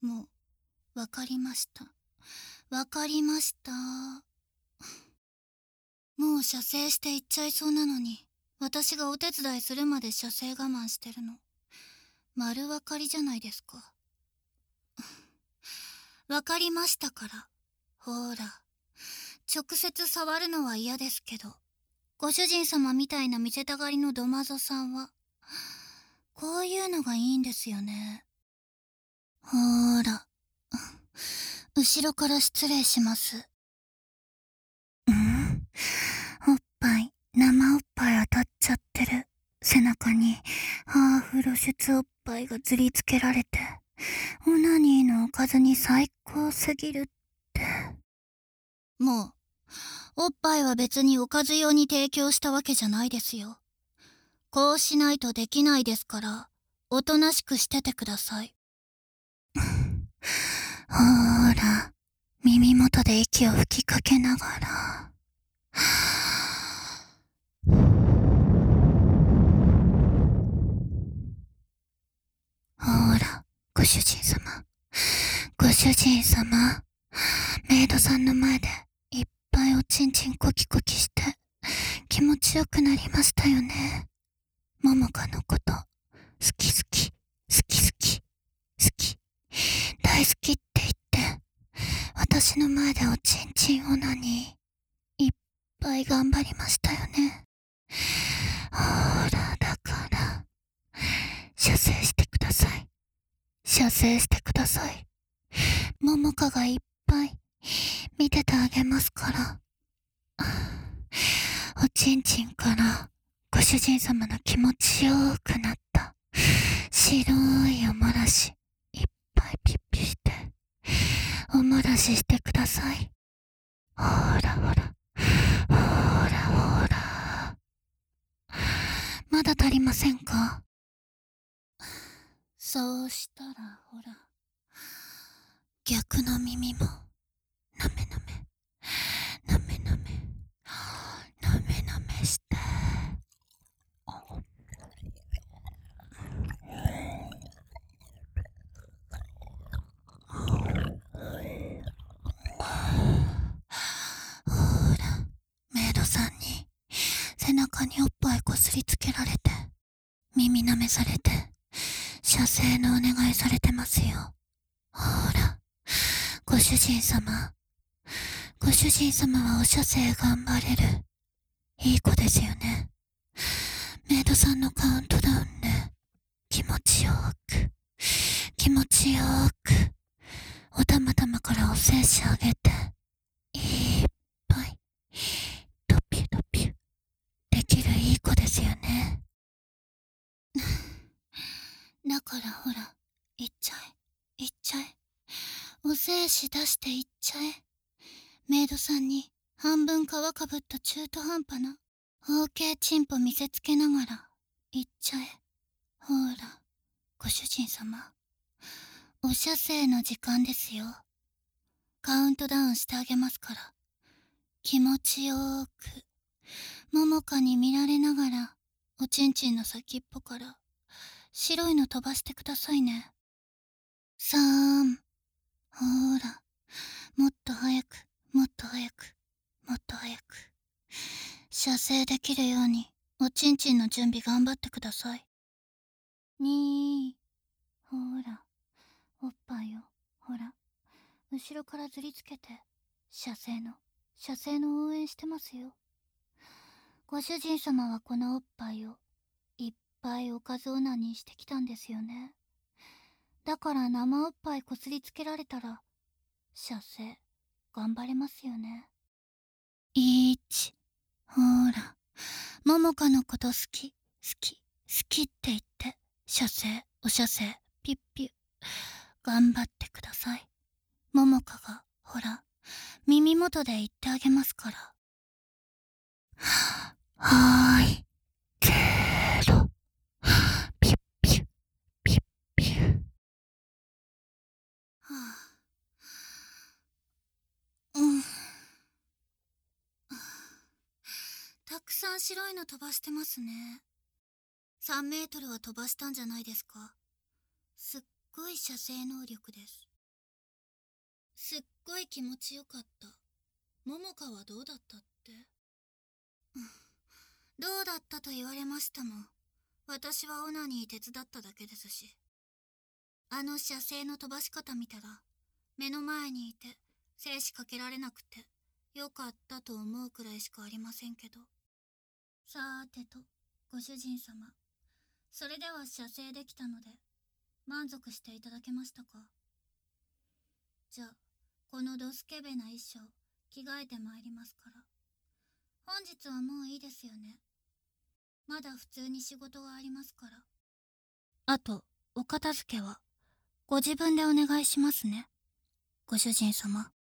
もう、わかりました。わかりました。もう射精していっちゃいそうなのに、私がお手伝いするまで射精我慢してるの。丸分かりじゃないですか。わかりましたから。ほら、直接触るのは嫌ですけど、ご主人様みたいな見せたがりのドマゾさんは、こういうのがいいんですよね。ほーら、後ろから失礼します。おっぱい、生おっぱい当たっちゃってる。背中にハーフ露出おっぱいがずりつけられて、オナニーのおかずに最高すぎるって。もう、おっぱいは別におかず用に提供したわけじゃないですよ。こうしないとできないですから、おとなしくしててください。ほーら、耳元で息を吹きかけながら。ほーら、ご主人様。ご主人様。メイドさんの前でいっぱいおちんちんコキコキして気持ちよくなりましたよね。ももかのこと好き好き、好き好き、好き、大好きって言って私の前でおちんちんオナニーいっぱい頑張りましたよね。ほら、だから射精してください。射精してください。ももかがいっぱい見ててあげますから。おちんちんからご主人様の気持ちよくなった白いおもらしいっぱいピッピしておもらししてください。ほらほら、ほらほら。まだ足りませんか？そうしたらほら、逆の耳もなめなめ、なめなめ、なめなめして。ほら、メイドさんに背中におっぱいこすりつけられて、耳舐めされて、射精のお願いされてますよ。ほら、ご主人様。ご主人様はお射精頑張れる。いい子ですよね。メイドさんのカウントダウンで、気持ちよく、気持ちよく、お玉玉からお精子あげて、いっぱい、ドピュドピュ、できるいい子ですよね。だからほら、言っちゃえ、言っちゃえ。お精子出して言っちゃえ。メイドさんに半分皮かぶった中途半端な OK チンポ見せつけながら言っちゃえ。ほら、ご主人様。お射精の時間ですよ。カウントダウンしてあげますから。気持ちよーく、ももかに見られながら、おちんちんの先っぽから白いの飛ばしてくださいね。3、ほーら、もっと早く、もっと早く、もっと早く。射精できるように、おちんちんの準備頑張ってください。2、ほーら、おっぱいを、ほら、後ろからずりつけて、射精の応援してますよ。ご主人様はこのおっぱいを、いっぱいおかずオナニーしてきたんですよね。だから生おっぱいこすりつけられたら、射精、頑張れますよね。1、ほーら、ももかのこと好き、好き、好きって言って、射精、お射精、ピッピュ、頑張ってください。ももかが、ほら、耳元で言ってあげますから。はーい、ゼロ、ピッピュ、ピッピュ。はあ、うん。たくさん白いの飛ばしてますね。3メートルは飛ばしたんじゃないですか。すっごい射精能力です。 すっごい気持ちよかった。桃香はどうだったって。どうだったと言われましたもん。私はオナニー手伝っただけですし。あの射精の飛ばし方見たら、目の前にいて精子かけられなくてよかったと思うくらいしかありませんけど。さーてと、ご主人様。それでは射精できたので、満足していただけましたか？じゃあ、このドスケベな衣装、着替えてまいりますから。本日はもういいですよね。まだ普通に仕事がありますから。あと、お片付けは、ご自分でお願いしますね。ご主人様。